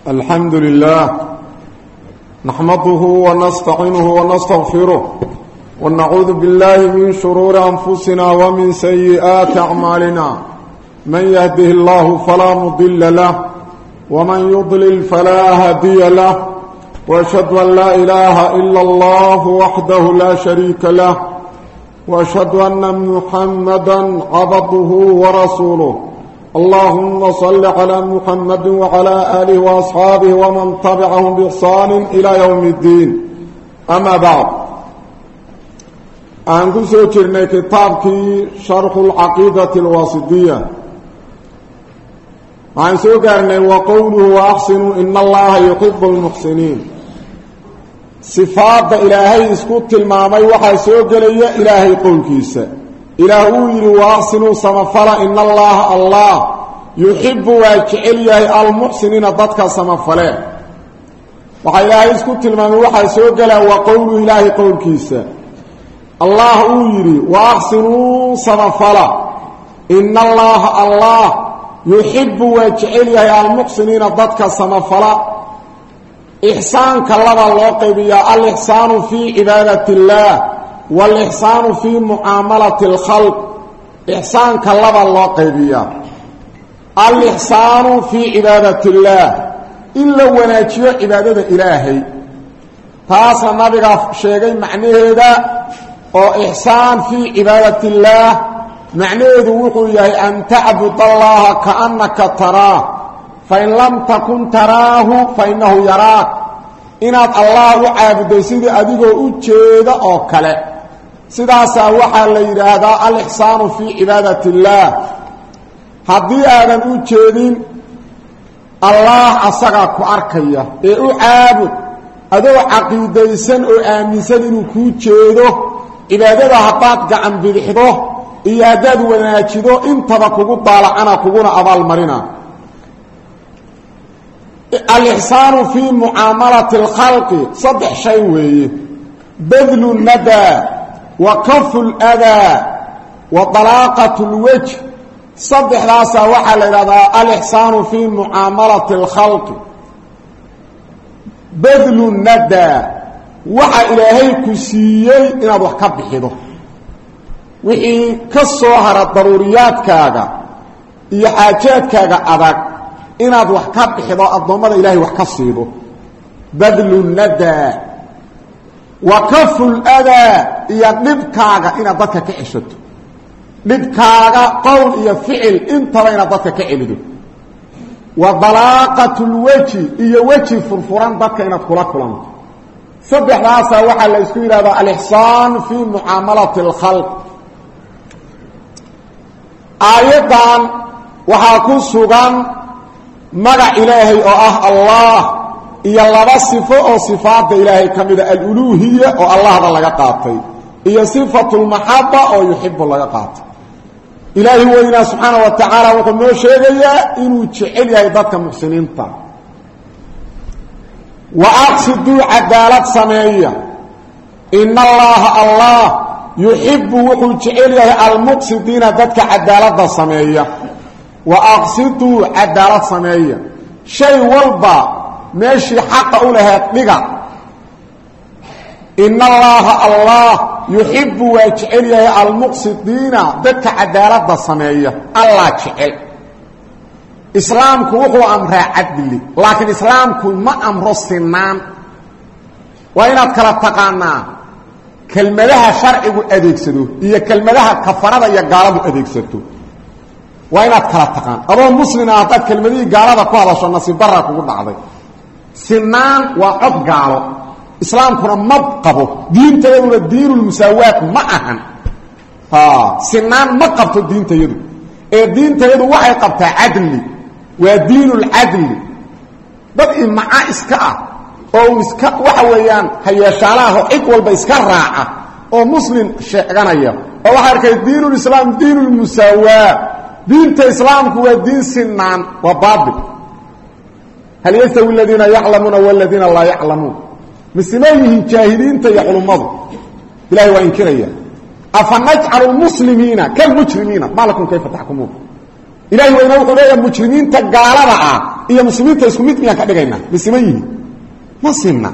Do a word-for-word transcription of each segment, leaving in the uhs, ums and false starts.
الحمد لله نحمده ونستعينه ونستغفره ونعوذ بالله من شرور أنفسنا ومن سيئات أعمالنا من يهده الله فلا مضل له ومن يضلل فلا هادي له وأشهد أن لا إله إلا الله وحده لا شريك له وأشهد أن محمدا عبده ورسوله اللهم صل على محمد وعلى آله وأصحابه ومن تبعهم بإحسان إلى يوم الدين أما بعد أنكو سوچرنا كتابك شرح العقيدة الواسطية عن سوكرنا وقوله وأحسنوا إن الله يحب المحسنين صفات إلهي اسكت المامي وحي سوكرية إلهي قول كيسا إلهي وأحسنوا سمفلا إن الله الله يحب ويجعله المحسنين ضدك سمفلا وحي إلهي اسكت المامي وحي سوكرية وقوله إلهي قول كيسا الله أولي وأحسنوا سمفلا إن الله الله يحب ويجعله المحسنين ضدك سمفلا إحسان كالله الله قيبيا الإحسان في عبادة الله والإحسان في معاملة الخلق إحسان كالله الله قيبيا الإحسان في عبادة الله إلا وناجيو عبادة إلهي تاسا نبغى شيئا معنيه هذا وإحسان في عبادة الله معنيه وحيه أن تعبد الله كأنك تراه فإن لم تكن تراه فإنه يراك إناد الله عابد سيدي أدقو أجيد أو كلا سيداسا وحا ليرهدا الإحسان في عبادة الله هذه آدم أجيدين الله أصغاك أركيه إيو عابد أدو عقيديسن أو آمنسن إنو كوجيده عبادة هطاك عن بذحضه إياداد وناجده انتبا كوكو طالعنا كوكونا أبال مرنا الإحسان في معاملة الخلق صدح شيء بذل الندى وكف الأذى وطلاقة الوجه صدح راسا وحل الإحسان في معاملة الخلق بذل الندى وحا إلهي كسيي إن أبوح كبحيده وحي كالصوهر الضروريات كاغا إيا حاجات كاغا أداك إن أبوح كبحيده الضمد إلهي وحكسيده بذل الندى وكف الأذى إيا نبكاغا إن أبوك كعشته نبكاغا قول إيا فعل انت وإن أبوك كعلده وضلاقة الوجه إيا وجه فرفران بك إن أدخلك لنك صبح راسا وحا ليسكو هذا الإحسان في معاملة الخلق آيضا وحا كسوغان مدع إلهي أو أه الله إيا الله صفة أو صفات إلهي كمدة الألوهية أو الله هذا لغا قاطي إيا صفة المحبة أو يحب الله قاطي إلهي وإنا سبحانه وتعالى وقل نو شيئا إنو تشعل يهيبك محسنين تا وأقصدوا عدالة سمعية إن الله الله يحب وقل تشعله المقصدين ذاتك عدالة سمعية وأقصدوا عدالة سمعية شيء والبا ماشي حق أولها لغا إن الله الله يحب وتشعله المقصدين ذاتك عدالة سمعية الله تشعل إسلامك وهو أمر عدل لكن إسلامك ما أمر السنان وإن أذكرت تقانا كلمة لها شرع أديكسدو هي كلمة لها كفرة يقارب أديكسدو وإن أذكرت تقانا أبو مسلم أعطت كلمة دي قارب كوهلا شو النصيب براك وقلنا عضي سنان وعب قارب إسلامكنا مبقبه دين تيدو الدين المساواة معهن سنان مبقبته الدين تيدو الدين تيدو وحي قبتها عدلي ودين العدل بدء مع إسكاء أو إسكاء وحويان هيا شالاه إقوال بإسكاء راعة أو مسلم شيئا أو حركة دين الإسلام دين المساواة دين الإسلام هو دين سنان وبابل هل يستوي الذين يعلمون والذين لا يعلمون مسلمين جاهلين تيعلمون إلهي وإن كريا أفنجعل المسلمين كالمجرمين ما لكم كيف تحكمون إلهي وإنه قلوا المجرمين تقالبها iyo muslimiinta isku mid miyaan ka dhigaynaa masiman yihiin ma sinna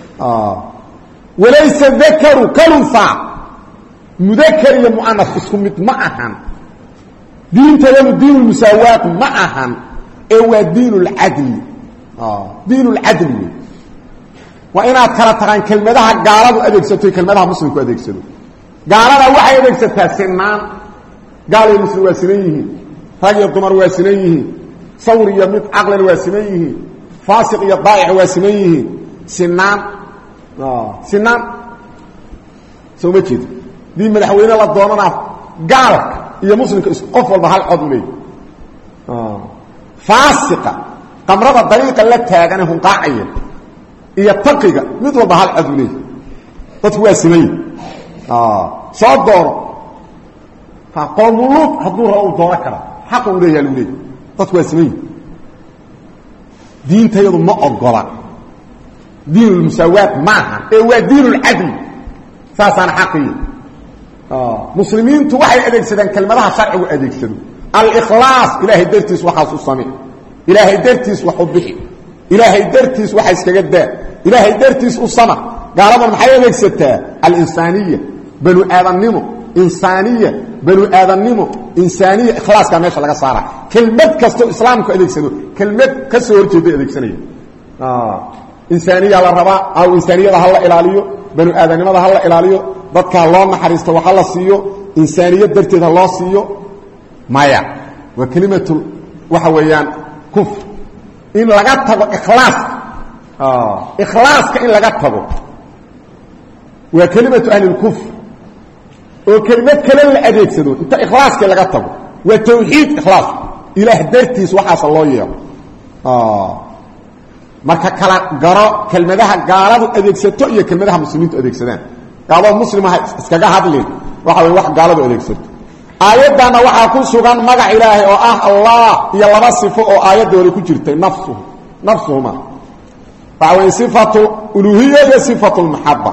walaysa dakaru kalunha mudakar iyo mu'anas isku mid ma ahan diintayadu diinulmusaawaat ma ahan ee waa diinulcadli diinulcadli waa inaad kala taqaan kelmadaha gaaladu adeegsato iyo kelmadaha muslimku adeegsado gaalada waxay adeegsataa sinaan gaal iyo muslim waa sinan yihiin rag iyo dumar waa sinan yihiin sawr iyo mid caqlan waa sinan yihiin faasiq iyo daa'ic waa sinan yihiin sinaan sinaan soo ma jeedo dii madaxweyne la doonana gaalka iyo muslimka qof walba hal cod u leeyahay faasiqa qamrada dariiqa la taagan hunqaacaya iyo taqiga mid walba hal cod u leeyahay dadku waa siman ah soo dooro fa qomuluud hadduu rabo dooro kara xaq u leeyahay u leeyahay dadku waa siman diintayadu ma ogola diinul musaawaat maaha ee waa diinul cadl saasana xaqii muslimiintu waxay adeegsadaan kelmadaha sharcigu adeegsado al-ikhlaas ilaahay dartiis waxaas u samee ilaahay dartiis wax u bixi ilaahay dartiis waxa iskaga daa ilaahay dartiis u sama gaaladan maxay adeegsataa al-insaaniyya banu aadamnimo insaaniyya banu aadamnimo insaaniyya ikhlaaska meesha laga saara kelmad kasto islaamku adeegsado kelmad ka soo horjeeda adeegsanaya ah insaaniyya la rabaa aw insaaniyada hal la ilaaliyo banu aadamnimada hal la ilaaliyo dadka loo naxariisto waxa la siiyo insaaniyad darteeda loo siiyo maya wa kalimatu waxa weeyaan kufr in laga tago ikhlaas ah ikhlaaska in laga tago wa kalimatu ahli al-kufr oo kalimad kale la adeegsado inta ikhlaaska laga tago wa tawxiid ikhlaas ilaah dartiis waxa loo yeero ah marka kala garo kelmadaha gaaladu adeegsato iyo kelmadaha muslimiintu adeegsadaan gaalada muslimaha iskaga hadleen waxa way wax gaaladu adeegsato aayadana waxa ku sugan magac ilaahay oo ah Allah iyo laba sifo oo aayadda wali ku jirtay nafsu nafsuhuma waxa sifatu uluhiyya iyo sifatu mahabba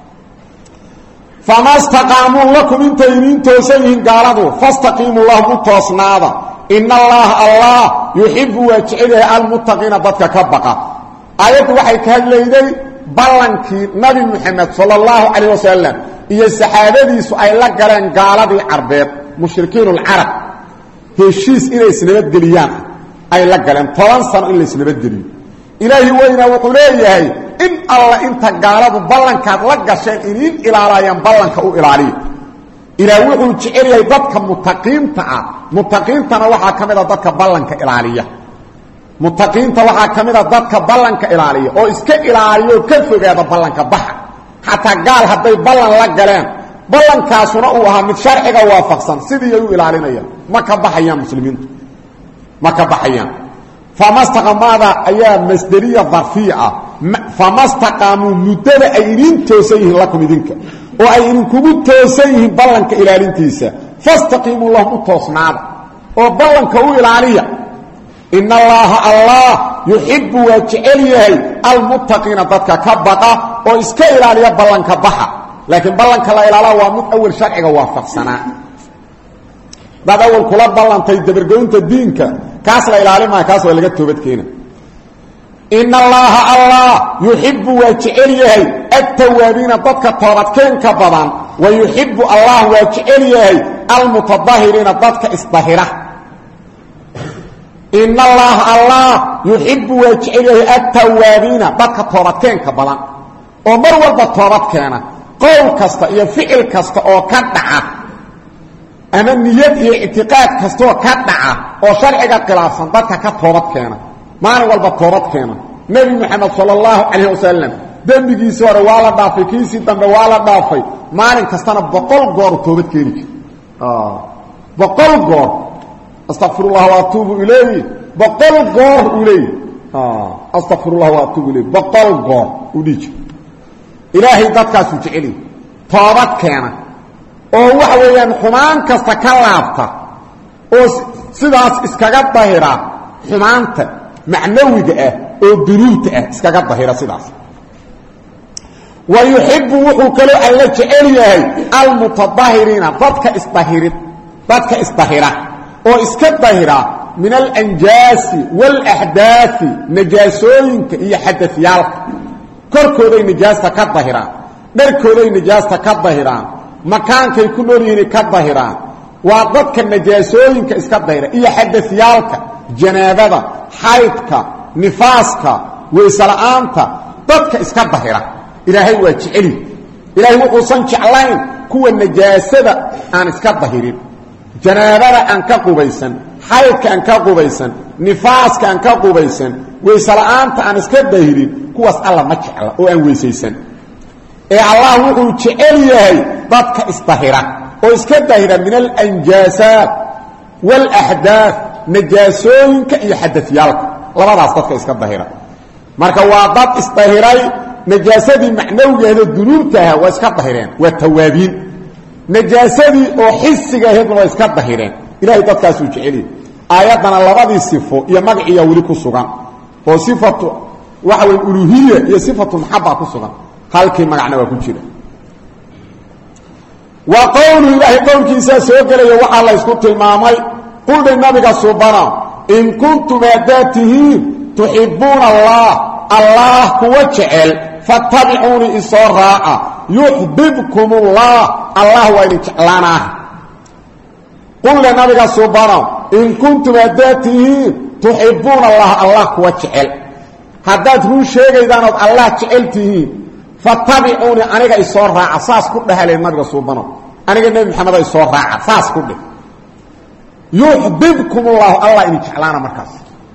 famastaqamu lakum intaynin toosayin gaaladu fastaqimu lahum toosnaada inna Allah Allah yuhibbu wa ja'ala al-muttaqina dadka ka baqa ayadu waxay ka hadlayday ballankii nabi Muhammad sallallahu alayhi wasallam iyo saxaabadiisu ay la galeen gaaladii carbeed mushrikiinul arab heshiis inay isnabad galiyaan ay la galeen toban sano in la isnabad galiyo ilaahi wayna wuxuu leeyahay in alla inta gaaladu ballankaad la gasheen in ilaalayaan ballanka u ilaaliyo ilaahi wuxuu jecel yahay dadka muttaqiinta ah muttaqiintana waxa kamida dadka ballanka ilaaliya muttaqiinta waxa kamida dadka ballanka ilaaliya oo iska ilaaliyo ka fogaada ballanka baxa hatta gaal haday ballan la galeen ballankaasuna uu ahaa mid sharciga waafaqsan sidii ay u ilaalinayaan ma ka baxayaan muslimiintu ma ka baxayaan famastaqamada ayaa masdariya dharfiya famastaqamu mudada ay idin toosayihiin lakum idinka oo ay idin kugu toosayihiin ballanka ilaalintiisa fastaqimu lahum toosnaada oo ballanka u ilaaliya inna allaha allah yuhibbu wa ja'alihi almuttaqina dadka ka baqa oo iska ilaaliya ballanka baxa laakiin ballanka la ilaala waa mid awal sharciga waafaqsana dad awal kula ballantay dabargoynta diinka kaas la ilaalima kaas waa laga toobad keenay inna allaha allah yuhibbu wa ja'alihi at-tawwabina dadka toobadkeenka badan wa yuhibbu allah wa ja'alihi al-mutatahhirina dadka isdahira inna allaha allah yuhibbu wa ja'alihi at-tawwabina dadka toobadkeenka badan oo mar walba toobad keena qowl kasta iyo ficil kasta oo ka dhaca ama niyad iyo i'tiqaad kasta oo ka dhaca oo sharciga khilaafsan dadka ka toobad keena maalin walba toobad keena nabi muhammad sallallahu alayhi wasallam dambigiisa hore waa la dhaafay kiisi dambe waa la dhaafay maalin kastana boqol goor toobad keeni ah boqol goor astaghfirullah wa atubu ilayhi boqol goor ilayhi ah astaghfirullah wa atubu ilayhi boqol goor u dhigi ilaahay dadkaas u jecel toobad keena oo waxa weeyaan xumaan kasta ka laabta oo sidaas iskaga dahira xumaanta macnawiga ah oo dunuubta ah iskaga dahira sidaas wa yuhibbu wuxuu kale alla jecel yahay al-mutatahhirina dadka isdahirid dadka isdahira oo iska dahira min alanjaasi walaxdaafi najaasooyinka iyo xadaثyaalka korkooday nijaasta ka dahiraan dharkooday nijaasta ka dahiraan makaankay ku nool yihiin ka dahiraan waa dadka najaasooyinka iska dahira iyo xadaثyaalka janaabada xaydka nifaaska weysela'aanta dadka iska dahira ilaahay waa jeceli ilaahay wuxuusan jeclayn kuwa najaasada aan iska dahirin janaabada aan ka qubaysan xaydka aan ka qubaysan nifaaska aan ka qubaysan weysela'aanta aan iska dahirin kuwaas alla ma jecla oo aan weysaysan ee allah wuxuu jecel yahay dadka isdahira oo iska dahira min alanjaasaat walaxdaaf najaasooyinka iyo xadaثyaalka labadaas dadka iska dahira marka waa dad isdahiray najaasadii macnowgeeda dunuubtaha waa iska dahireen waa tawaabiin najaasadii oo xisiga ahaydna waa iska dahireen ilahay dadkaasuu jeceliye aayaddana labadii sifo iyo magaciiya weli ku sugan oo sifatu waxa wey uluhiya iyo sifatu maxaba ku sugan halkii magacna waa ku jira wa qowlu ilaahay qowlkiisaa soo gelaya waxaa la ysku tilmaamay quldhi nabiga subana in kuntum haddaad tihiin tuxibuuna allah allah kuwa jecel fattabicuunii isoo raaca yuxbibkum ullah allah waa idin jeclaanaa quldhi nabiga subana in kuntum haddaad tihiin tuxibuuna allah allah kuwa jecel haddaad run sheegaydaan ood allah jecel tihiin fattabicuunii aniga isoo raaca saas ku dhahaleen nabiga subano aniga nebi maxameda isoo raaca saas ku dheh yuxbibkum ullahu allah idin jeclaana markaas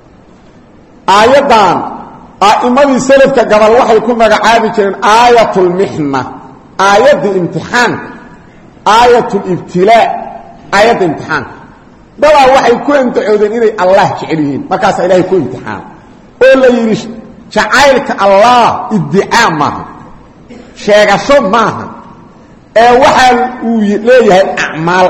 aayaddan a'immadii selafka gabal waxay ku magacaabi jireen aayatulmixna aayaddii imtixaanka aayatulibtilaa aayadda imtixaanka dadaa waxay ku imtixoodeen inay allah jecel yihiin markaasaa ilaahay ku imtixaana oo la yidhi jacaylka allah iddicaa maaha sheegasho maaha ee waxaa uu leeyahay acmaal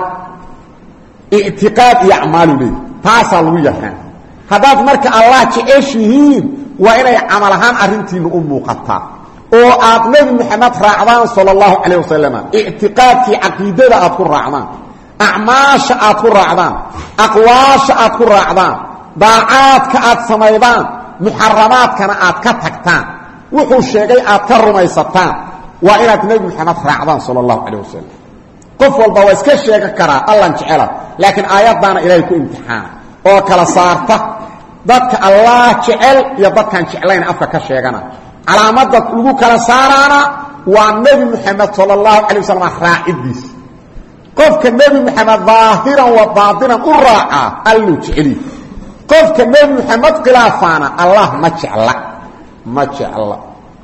ictiqaad iyo acmaalu leeyahay taasaa lagu yaqaan haddaad marka allah jeceshihiin waa inay camal ahaan arrintiinna u muuqataa oo aad nebi moxamed raacdaan sala allahu calayh wasalam ictiqaadkii caqiidada aad ku raacdaan acmaasha aad ku raacdaan aqwaasha aad ku raacdaan daacaadka aad samaydaan muxaramaadkana aad ka tagtaan wuxuu sheegay aad ka rumaysataan waa inaad nebi moxamed raacdaan sala allahu calayh wasalam qof walba waa iska sheega karaa allan jecela laakiin aayaddaana ilaahay ku imtixaana oo kala saarta dadka allah jecel iyo dadkaan jeclayn afka ka sheegana calaamadda lagu kala saaraana waa nebi moxamed sala allahu calay wasalam raacidiisa qofka nebi moxamed daahiran wa baatinan u raacaa alluu jeceliy qofka nebi moxamed khilaafaana allah ma jecla ma jecla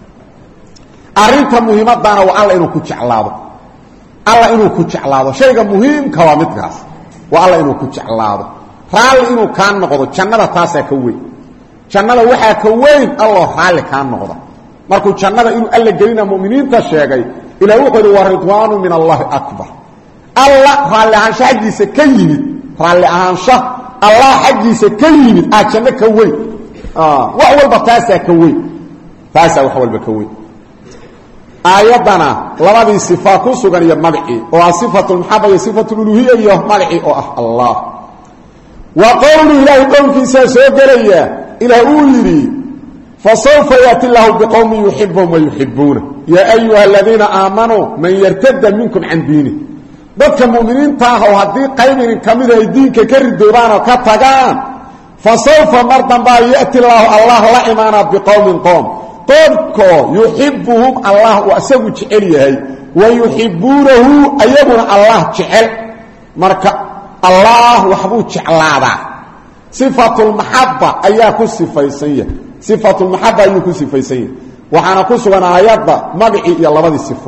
arrinta muhiimaddaana waa alla inuu ku jeclaado alla inuu ku jeclaado shayga muhiimka waa midkaas waa alla inuu ku jeclaado raalli inuu kaa noqdo jannada taasaa ka weyn jannada waxaa ka weyn alloo raalli kaa noqda markuu jannada inuu alla gelina mu'miniinta sheegay ilah wuxuu ihi wa ridwaanu min allahi akbar alla raalli ahaansha xaggiisa ka yimid raalli ahaansha allah xaggiisa ka yimid aa janno ka weyn wax walba taasaa ka weyn taasaa wax walba ka weyn aayaddana labadii sifaa ku sugan iyo magacii oo ah sifatulmaxaba iyo sifatululuhiya iyo magacii oo ah allah wa qowlu ilaahi qowlkiisaa soo gelaya ilaah uu yidhi fasawfa yaati llaahu biqowmin yuxibuhum wayuxibuuna yaa ayuha aladiina aamanuu man yartada minkum can diinih dadka mu'miniinta ah oo haddii qayb idin ka mida ay diinka ka ridoobaan oo ka tagaan fasawfa mar dambaa ya'ti llaahu allah la imaanaa biqowmin qoom qoomkoo yuxibuhum allah uu isagu jecel yahay wa yuxibuunahu ayaguna allah jecel marka allah waxbuu jeclaadaa sifatulmaxaba ayaa ku sifaysan yahay sifatulmaxaba ayuu ku sifaysan yahay waxaana ku sugan aayadda magacii iyo labadii sifo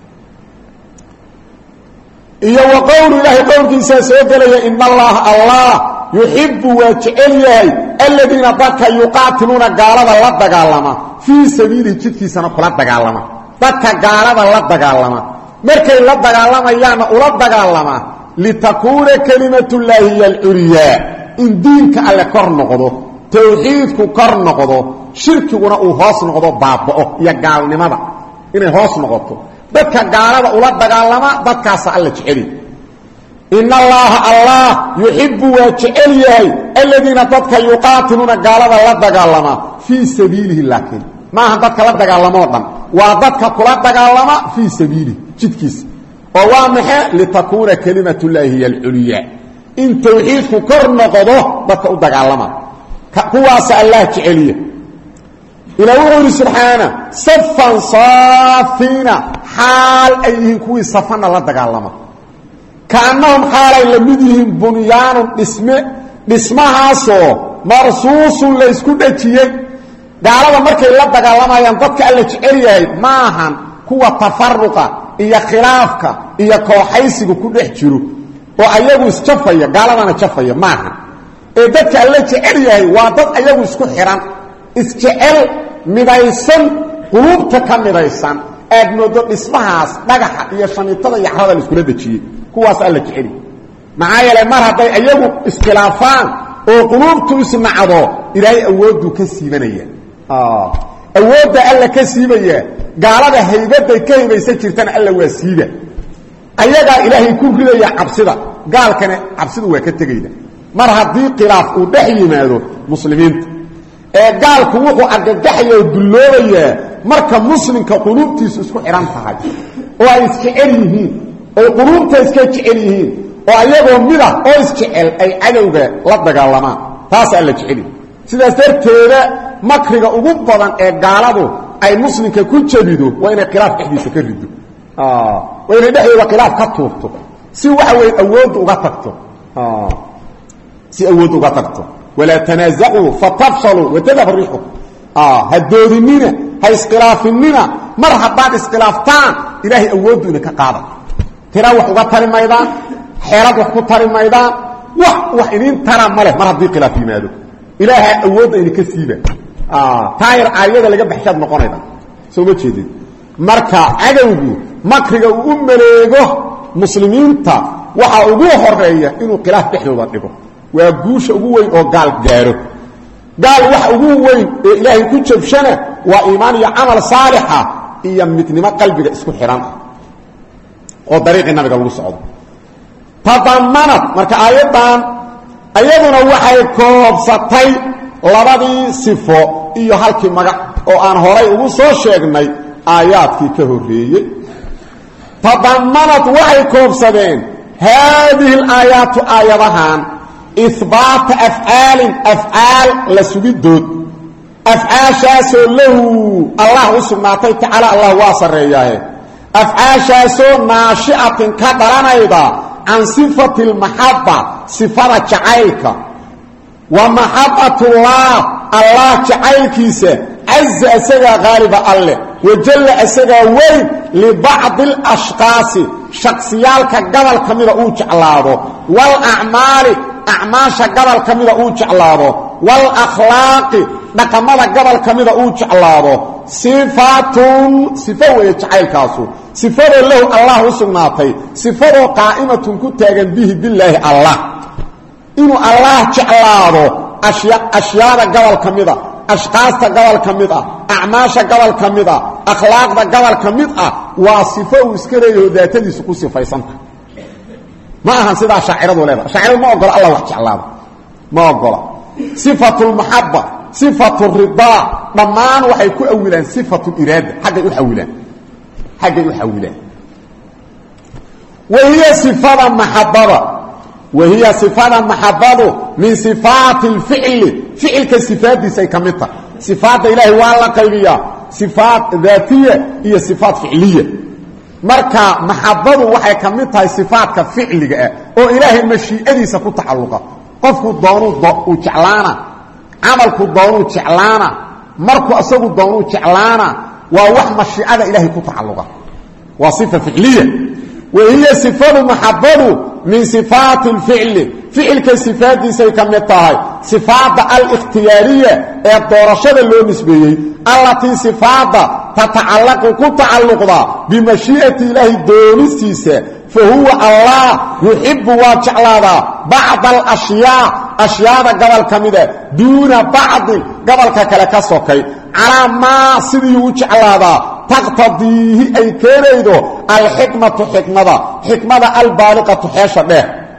iyo wa qowlu ilaahay qowlkiisaa soo gelaya ina allaha allah yuxibu waa jecel yahay aladiina dadka yuqaatiluuna gaalada la dagaalama fii sabiilihi jidkiisana kula dagaalama dadka gaalada la dagaalama markay la dagaalamayaanna ula dagaalama litakuuna kelimatullaahi hiya alculyaa in diinka alle kor noqdo tawxiidku kor noqdo shirkiguna uu hoos noqdo baaba'o iyo gaalnimada inay hoos noqoto dadka gaalada ula dagaalama dadkaasa alla jeceli in allaha allah yuhibbu wa ja'aliyah alladina dadka yuqatiluna gaalada la dagaalama fi sabiilihi laakin ma aha dadka la dagaalamo dhan waa dadka kula dagaalama fi sabiilihi jidkiisa oo waa maxay litakuna kalimatullahi al-ulya in tawxiidku kor noqdo dadka u dagaalama kuwaas allah ja'aliya إلهي سبحانه صفا صافين حال أيهم كوي صفنا لا دغالما كأنهم حال لمدهم بنيان اسم اسمها سو مرصوص ليسكو دجيه دالada markay la dagaalamayaan dadka alla jecel maahan kuwa tafarruqa iyo khilaafka iyo kooxaysiga ku dhex jiro oo ayagu isjafaya gaaladana jafaya maahan ee dadka alla jecel yahay waa dad ayagu isku xiran isjecel midaysan qulubta ka midaysan aad moodo dhismahaas dhagaxa iyo shaniitada iyo xarada la isku dajiyay kuwaas alla jecel maxaa yeelay mar haday ayagu iskhilaafaan oo qulubtu isnacdo ilaahay awoodu ka siibanaya ah awooda alla ka siibaya gaalada haybada ka haybaysan jirtan alla waa siiba ayaga ilaahay ku ridaya cabsida gaalkana cabsidu waa ka tagayda mar hadii khilaaf uu dhex yimaado muslimiinta ee gaalku wuxuu argagaxayo duloobaya marka muslimka qulubtiisu isku xiran tahay oo ay isjecel yihiin oo qulubta iska jecel yihiin oo ayagoo mid ah oo isjecel ay cadowga la dagaalamaan taas alla jecel sidaas darteeda makriga ugu badan ee gaaladu ay muslimka ku jabido waa inay khilaaf dhexdiisa ka rido ah waa inay dhexdooda khilaaf ka tuurto si waxa weey awood uga tagto ah si awood uga tagto ولا تنازعوا فتفصلوا وتذهب الريح اه هدودنينا هاي اسخلافنينا مرحبا اسخلافتان الهي اودو انك قاده ترى وخو تري ميدان خيرات وخو تري ميدان وح وحين ترى مله مر هدي خلاف يمادو الهي اودو انك سيبه اه تاير ايده laga baxshad noqonayda soo ma jeedin marka cadawgu makriga uu maleego muslimiinta waxa ugu horeeya inuu khilaaf dhexdooda dhigo waa guusha ugu weyn oo gaal gaaro gaal wax ugu weyn ee ilaahay ku jabshana waa iimaan iyo amal saalixa iyo midnimo qalbiga isku xiran oo dariiqi nabiga lagu socdo tadammanat marka aayadan ayaduna waxay koobsatay labadii sifo iyo halkii magac oo aan horay ugu soo sheegnay aayaadkii ka horeeyay tadammanat waxay koobsadeen هذه الآيات آياتhan إثبات أفعال أفعال لسجدود أفعال شاسو له الله سبحانه تعالى الله واصر إياه أفعال شاسو ناشئة كدرنا إذا عن صفة المحبة صفة جعيلك ومحبة الله الله جعيلكيس عز أسجى غالب الله وجل أسجى وين لبعض الأشخاص شخصيالك قبل كميرا أوجعلاده والأعمال أعماشا قبل كميدا او جعلاده والأخلاق نقمدا قبل كميدا او جعلاده صفات صفه ويجعلكاسو صفه له الله سبحانه صفه قائمة كتاغن به بالله الله إنه الله جعلاده أشياء أشياء قبل كميدا أشخاص قبل كميدا أعماشا قبل كميدا أخلاق قبل كميدا وصفه اسكريه ذاتي سكو صفيسانك ما أهان سيدا شاعرة ولا شاعرة ما أقول الله وحج الله ما أقول صفة المحبة صفة الرضا ضمان وحيكون أولا صفة الإرادة حاجة يحولان حاجة يحولان وهي صفة المحبة وهي صفة المحبة من صفات الفعل فعل كصفات دي سيكمتها صفات إلهي والله قيبية صفات ذاتية هي صفات فعلية marka maxabadu waxay kamid tahay sifaadka ficliga ah oo ilaahay mashii'adiisa ku tacaluqa qofku doono uu jeclaana amalku doono jeclaana markuu asagu doono jeclaana waa wax mashii'ada ilaahay ku tacaluqa waa sifa ficliya وهي صفات محبة من صفات الفعل فعل كصفات دي سيكمتها صفات الاختيارية الدورشة اللي نسبيه التي صفات تتعلق كتعلق بمشيئة الله دونسيسة فهو الله يحب وجعل بعض الأشياء أشياء قبل كمدة دون بعض قبل كالكسوكي على ما سيدي وجعل تقتضيه أي كيريدو الحكمة حكمة حكمة البالغة حيشة به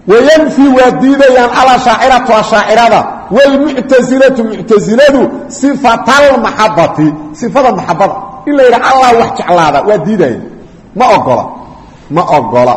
وينفي وديديان على شاعرة وشاعرة والمعتزلة معتزلة صفة المحبة صفة المحبة إلا إلى الله وحكي على هذا وديديان ما أقول ما أقول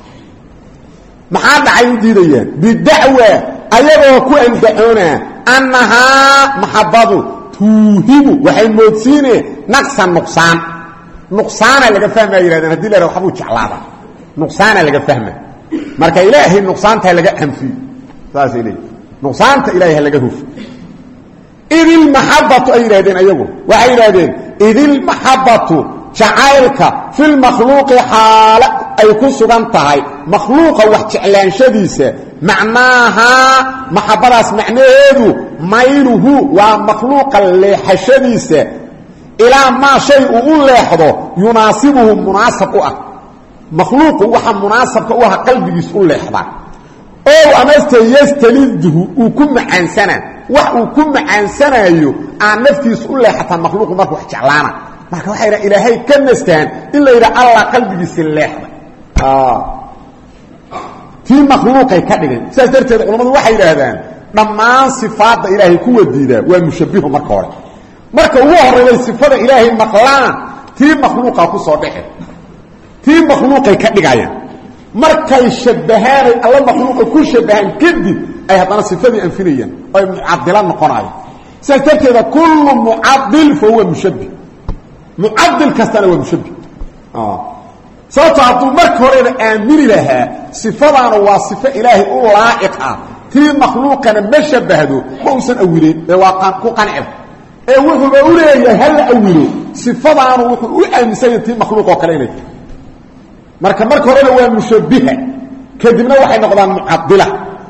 ما حد عين ديديان بالدعوة أيضا كوين دعونا أنها محبة توهم وحي موتسيني نقصا نقصان نقصانا لغا فهمه يراhdeen hadii la yiraahdo waxbu jeclaada nuqsaana laga fahma marka ilaahi nuqsaanta laga anfi saas ilaahi nuqsaanta ilaahi laga huf idil mahabbatu ay yiraahdeen ayagu waxay yiraahdeen idil mahabbatu jacaylka fil makhluuqi haala ay ku sugan tahay makhluuqa wax jeclaanshadiisa macnaaha mahabbadaas macnaheedu mayluhu waa makhluuqa leexashadiisa إلى ما شيء أولهده يناسبه مناسب أه مخلوق وحا مناسب أه قلبي يسؤول لحظة أو أمست يستلذه وكم عن سنة وكم عن سنة أيو عن نفسي يسؤول لحظة مخلوق مركو حجعلانا مركو حيرا إلهي كنستان إلا إذا الله قلبي يسؤول لحظة آه في مخلوق يكدغن سأسرت العلماء وحي لهذان لما صفات إلهي كوة ديدا ومشبهه مركو marka uu horeeyay sifada ilaahay maqlaan tii makhluuqa ku soo dhaxay tii makhluuqay ka dhigayaan markay shabahaan alla makhluuqa ku shabahan kadib ay hadana sifadii anfinayaan ay mu'addila noqonayaan saarteeda kullu mu'addil fa huwa mushabbih mu'addil kastana waa mushabbih ah sababtu marka hore aamini laha sifadana waa sifa ilaahay u laa'iq ah tii makhluuqana ma shabahdo ma uusan awilin ee waa ku qancin ee wuxuu u leeyahay hal awilo sifadaan wuxuu u aaminsan yahay makhluuq oo kale inay marka marka hore waa mushabbiha kadibna waxay noqdaan mu'addila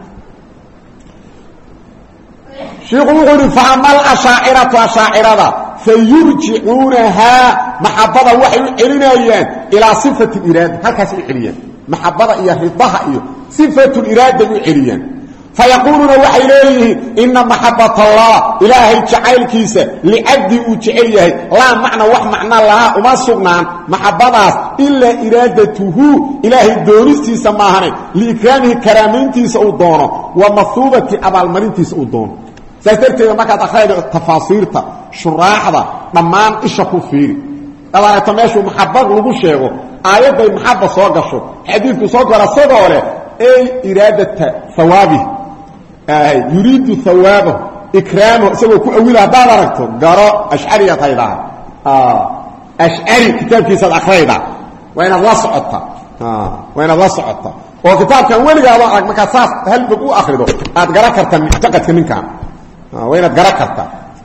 sheekhu wuxuu faamal ashaa'iratu ashaa'irada fayurji'unaha mahabbada waxay u celinayaan ila sifati irad halkaas u celiyaan mahabbada iyo ridaha iyo sifatu irad u celiyaan فيقولون وحيليه إن محبة الله إلهي جعيل كيسة لعبدي وجعيه لا معنى وح معنى لها وما سقنان محبة إلا إرادته إلهي دورستي سماهني لإكرامه كرامينتي سأودونه ومثوبة أبا المرينتي سأودونه سيترتي ما كانت أخير تفاصيرتا شراحة ضمان إشاكو فيه أولا يتماشوا محبة لغو شيغو آيات بي محبة صوغشو حديثك صوغر صدوره أي إرادة ثوابه آه يريد ثوابه إكرامه سوى كأولا داركته قراء أشعرية طيبا آه أشعري كتاب كيسا الأخريضة وين الله سعطة آه وين الله سعطة وكتاب كان ولي قال مكاساس هل بقوا أخريضه أتقرأ كرتا معتقد كمين كان آه وين أتقرأ كرتا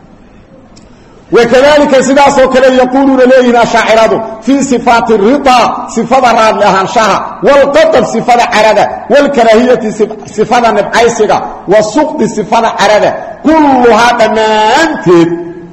وكذلك سداس وكذا يقولون لينا شاعراته في صفات الرضا صفات الراد لهانشها والقطب صفات عرده والكراهية صفات نبعيسة والسقط صفات عرده كلها تمانتد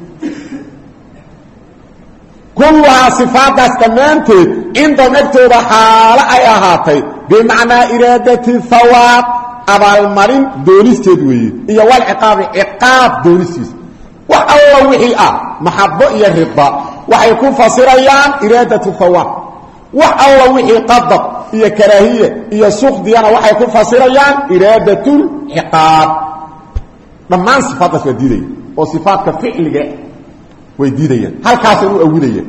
كلها صفات تمانتد عند نكتب حالة ايهاتي بمعنى إرادة الثواب أبا المرين دونستدوي إيا والعقاب عقاب دونستدوي والله وحي اه محبه يا رضا وحيكون فصيريان اراده الثواب والله وحي قضب هي كراهيه هي سخط ديانا وحيكون فصيريان اراده العقاب ضمان صفات وديديه وصفات كفعل وديديه هل كاسو اوليه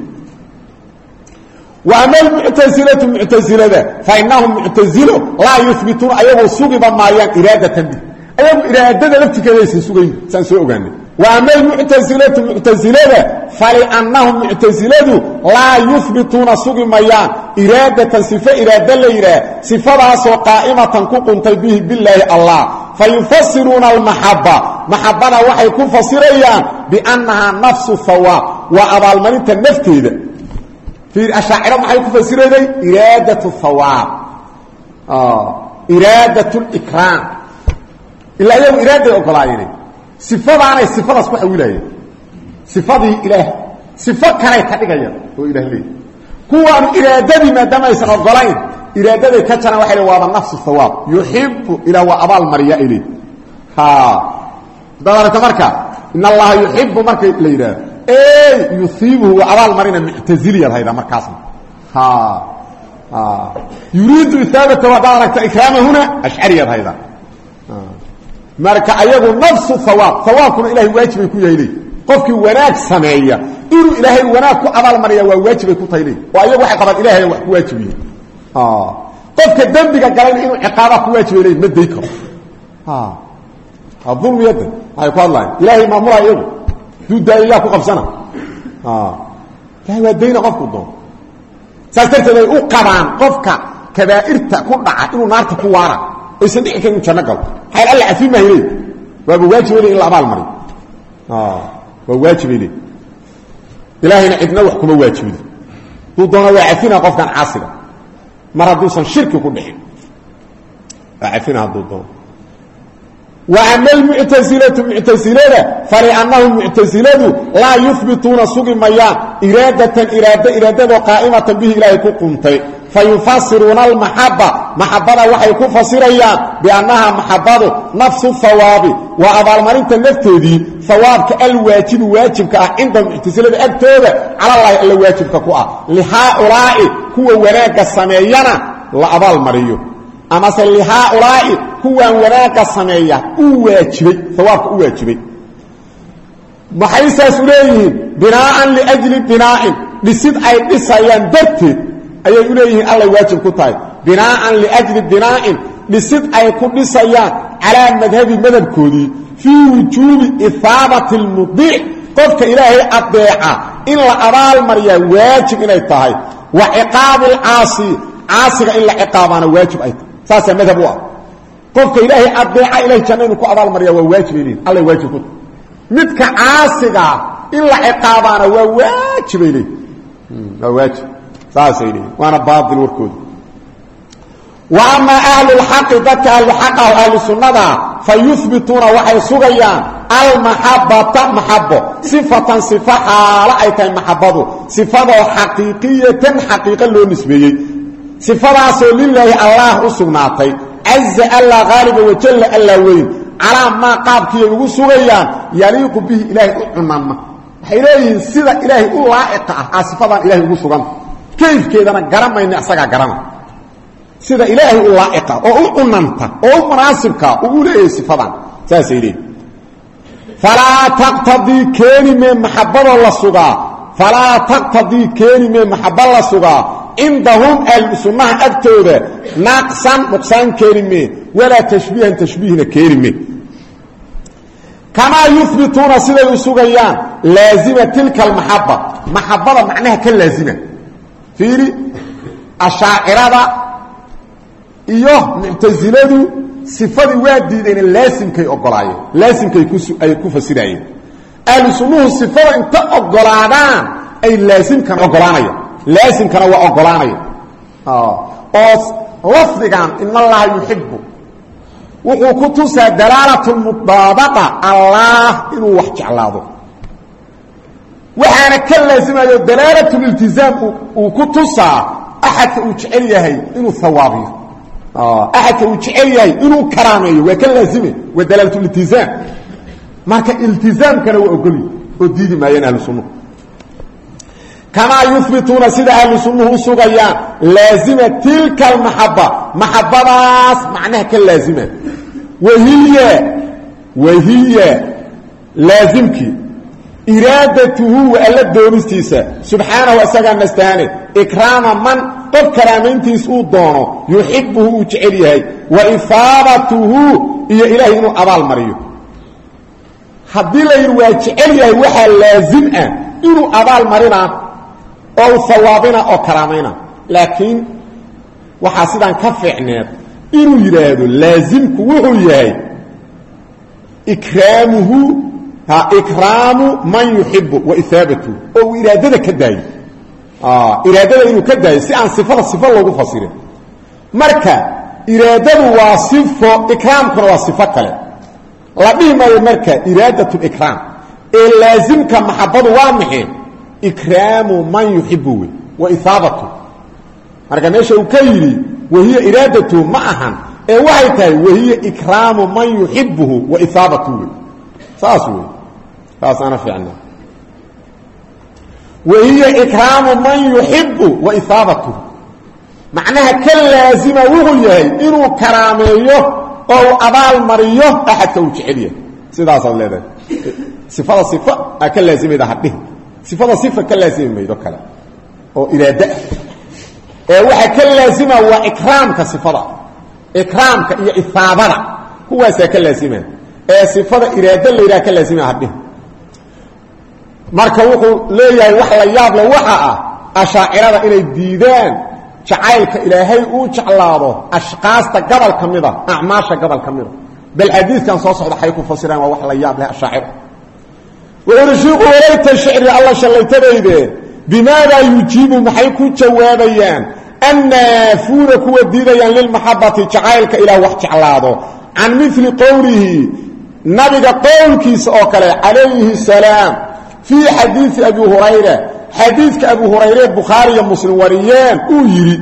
واما المعتزله المعتزله فانهم معتزله لا يثبتون ايهم سوغبا ما يان اراده به ايهم اراده لفتكيسه سوغين سان سو اوغاني وأما المعتزلة المعتزلة فلأنهم معتزلة لا يثبتون سوق ميان إرادة صفة إرادة ليرا صفة قائمة كقم تبيه بالله الله فيفسرون المحبة محبة وحي يكون فسريان بأنها نفس الثواب وأبا المريد النفتيد في الأشاعرة وحي يكون فسريان إرادة الثواب آه. إرادة الإكرام إلا يوم إرادة أقلائني صفه صفه اسمها ولايه صفه اله صفه كره كدغيا oo ilaahay kuwan iraadadi ma damaysan ogolayn iraadada ka jana waxa la waaba nafsu thawab yuhibbu ila wa abal mariya ili ha dabarta marka inna allaha yuhibbu marka leeyra ay yusibu wa abal marina mu'taziliya hayda markaas ha اه يريد اثابه وبارك اكرامه هنا اشعريه هذا اه marka ayagu nafsu thawab thawabkuna ilaahi waajib ku yeelay qofkii wanaag sameeya inuu ilaahay wanaag ku abaal mariyo waa waajib ku taylay waa ayagu waxa qabad ilaahay wax ku waajibiyay ah qofka dambiga galan inuu ciqaaba ku waajibiyay ma deeyko ah hadum yada ay ku hadlaan ilaahay maamula ayagu duuda ilaahay ku qabsana ah ilaahay waa deeyna qofku doon saasirtay u qabaan qofka kabaa'irta ku dhaca inuu naarta ku waara aysan dhixin kan janno gal hay alla afima hilay waa waajib in la abaal mariyo ah waa waajib ilay ilaahina idna wax kuma waajibin duu doona waa afina qofkan caasiga mar haduusan shirki ku dhixin afina haduu doona وأن المعتزلة معتزلة فلأنهم معتزلة لا يثبتون سوق ميان إرادة إرادة إرادة قائمة به إلهي كقمتي فيفسرون المحبة محبة وحي كفسريان بأنها محبة نفس الثواب وأضع المرين تنفتي دي ثواب كالواجب واجب عند المعتزلة أكتوبة على الله إلا واجب كقوة لهؤلاء هو وراك السميانة لأضع المرين أما لهؤلاء هو وراك السمية واجبي ثوابك واجبي محيسا سليه بناء لأجل بناء لسد أي بسيان درتي أي إليه الله واجب كتاي بناء لأجل بناء لسد أي بسيان على مذهب مذهب كودي في وجوب إثابة المضيع قفك إلهي أضيعا إلا أرى المريا واجب إليه تاي وعقاب العاصي عاصي إلا عقابنا واجب أيضا ساسا مذهب واحد qofka ilaahay adeeca ilaahay jannada ku abaal mariya waa waajib ilaahay alla waajib ku midka caasiga in la ciqaabana waa waajib ilaahay waa waajib saasay ilaahay waana baadil warkood wa amma ahlul haqq dadka ahlul haqq wa ahlus sunnah fayuthbituna wa ay sugayaan al mahabbata mahabbo sifatan sifaha la ay tahay mahabbadu sifado haqiqiyatan haqiqa loo nisbeeyay sifadaas lillahi allah usugnaatay عز الله غالب وجل الله وين على ما قابك يغو سغيان يليق به إلهي أعنما حيرين سيدة إلهي أولائقة عاصفة إلهي يغو سغان كيف كيف أنا قرم إني أساقا قرم سيدة إلهي أولائقة أعنمتا أمناسبك أولئي صفة ساسيلي فلا تقتضي كلمة محبة الله سغا فلا تقتضي كلمة محبة الله سغا عندهم السنة أكتوبة ناقصا نقصان كلمة ولا تشبيها تشبيهنا كلمة كما يثبتون سيدة يسوغيان لازمة تلك المحبة محبة معناها كاللازمة فيري الشاعرة إيوه معتزلة صفة وادي دين اللازم كي أقلعي لازم كي يكون سيدعين السنة صفة انت أقلعان أي لازم كان أقلعان لازم كان هو أقلاني اه لفظا إن الله يحبه وكتوسى دلالة المطابقة الله إنه وحكي على هذا وحانا كان لازم دلالة الالتزام وكتوسى أحد أجعليه إنه ثوابي اه أحد أجعليه إنه كرامي وكان لازمه ودلالة الالتزام ما كان التزام كان هو أقلي وديدي ما ينهل السنة كما يثبتون سيدة أهل سنه سغيان لازمة تلك المحبة محبة راس معناها كاللازمة وهي وهي لازمك إرادته وألا دونستيسا سبحانه وأساقا نستهاني إكرام من قد كرامين سؤول دونه يحبه وجعليه وإثابته إيا إلهي إنه أبال مريو حد الله يروى جعليه وحا لازمة إنه أبال مرينا أو ثوابنا أو كرامنا لكن وحاسدا كفعنات إنه يراد لازم كوهو إكرامه إكرام من يحب وإثابته أو إرادة كداي آه إرادة إنه كداي سيان صفة الصفة الله فصيرة مركا إرادة وصفة إكرام كنا وصفة كلا لبهما المركا إرادة الإكرام اللازم كمحبض وامحين إكرام من يحبه وإثابته مركا ماشا وكيري وهي إرادته معها وهي وهي إكرام من يحبه وإثابته فاسوي فاس أنا في عنا وهي إكرام من يحب وإثابته معناها كلازمة وغيه إنه كراميه أو أبال مريه أحد توجعليه سيدا صلى الله عليه صفة صفة كلازمة ده حده صفة صفة كلازمة يدوكلا أو إرادة waxa ka laazima waa ikraamka sifada ikraamka iyo ifaadada kuwaas ka laazima ee sifada iraada leeyahay ka laazima hadii marka wuxuu leeyahay wax la yaab leh waxa ah ashaa'irada inay diidaan jacaylka ilaahay uu jeclaado ashqaasta gabal kamida acmaasha gabal kamida bal hadiiskan soo socda xay ku fasiraan waa wax la yaab leh ashaa'ir ويرشيق وليت الشعر الله شليتبيده بماذا يجيب محيكو جوابيان النافون كو ديديان للمحبة جعائلك إلى وقت علاده عن مثل قوله نبي قول كيس أوكله عليه السلام في حديث أبي هريرة حديث أبو هريرة بخاري مسلم وريان ويري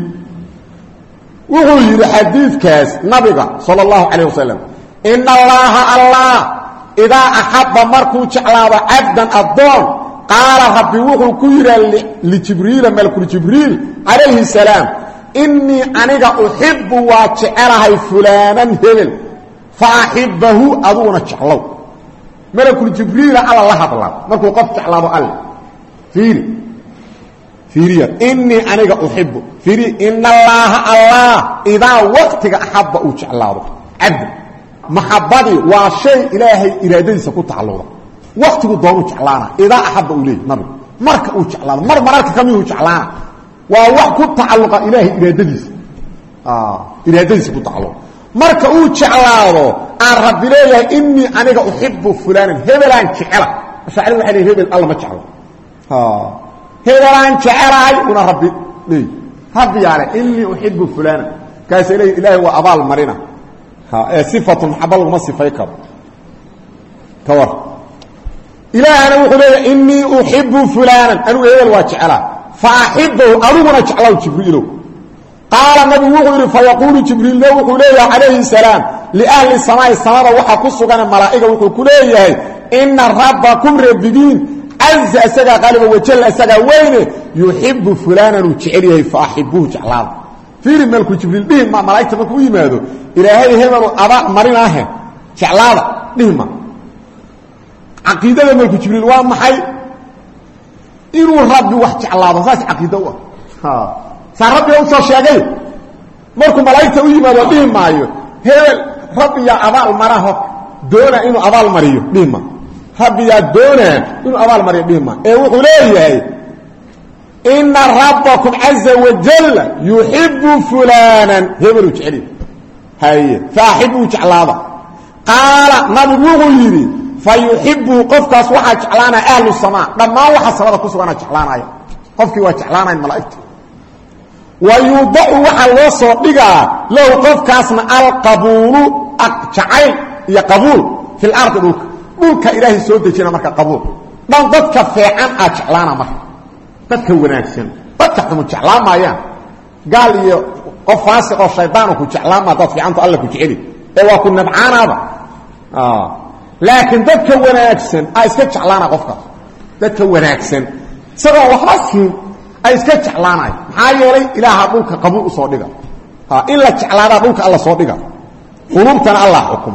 ويري حديث كاس نبي صلى الله عليه وسلم إن الله الله إذا أحب مركو جعلاده عبدا الضون قال ربي وحو كيرا لجبريل ملك جبريل عليه السلام إني أنيق أحب وجعلها فلانا هبل فأحبه أدونا جعلو ملك جبريل على الله الله مركو قف جعلاده الله فيري فيري إني أنيق أحب فيري إن الله الله إذا وقتك أحب وجعلاده عبد محبتي وشيء إلهي إرادتي سكوت تعلوه وقت دونو جعلانا اذا احب اليه مر مرك او جعلانا مر مرك كمي جعلانا وا وقت تعلق الهي ارادتيس اه ارادتيس كو تعلق مرك او جعلاado ان رب ليه اني انا احب فلان هبلان جعلا شاعر وحي هبل الله ما جعله اه هبلان جعلاي وانا ربي ليه هب يعني اني احب فلان كاس الهي الهي وابال مرينا ها صفه محبه ما صفيك كور إله أنا وقول إني أحب فلانا أنا إيه الواجعلا فأحبه أرونا جعله جبريل قال النبي وقول فيقول جبريل له وقول عليه السلام لأهل السماء السماء وحقصوا كان الملائكة وقول إن ربكم ربدين عز أسجى غالبا وجل أسجى وينه يحب فلانا وجعله فأحبه جعله في الملك جبريل بهم ما ملائكة مكوي ماذا إلهي هم أباء مريناه جعله بهم عقيدة ملك جبريل waa maxay inuu rabbi wax jeclaado saas aqeedo waa ha sarabbi uu soo sheegay markuu malaa'ikta u yimaado dhimaayo heel rabbi ya abaal maraho doona inuu abaal mariyo dhima rabbi ya doona inuu abaal mariyo dhima ee wuxuu leeyahay inna rabbakum azza wa jalla yuhibbu fulanan hebelu jeceli hay faahibu jeclaada qala nabi wuxuu yiri فيحبه قفكاس وحا جعلانا أهل السماء لما وحا سماء كسوانا جعلانا قفكي وجعلانا الملائكة ويوضع وحا الله صدقا لو قفكاسنا القبول جعيل يقبول في الأرض دولك دولك إلهي سودة جينا مركا قبول من ضدك فيعان أجعلانا مركا ضدك وناكسين ضدك حمو جعلان ما يان قال لي قفاسق والشيطانك جعلان ما ضدك عنده الله كجعلي إيوا كنا معانا هذا آه لكن ذلك وناكسن اي اسكا جعلانا قفكا ذلك وناكسن سبا وحاسين اي اسكا جعلانا maxaa yeelay ilaaha dhulka qabuul soo dhiga ha illa jaclaana dhulka Allah soo dhiga qulubtana Allah xukuma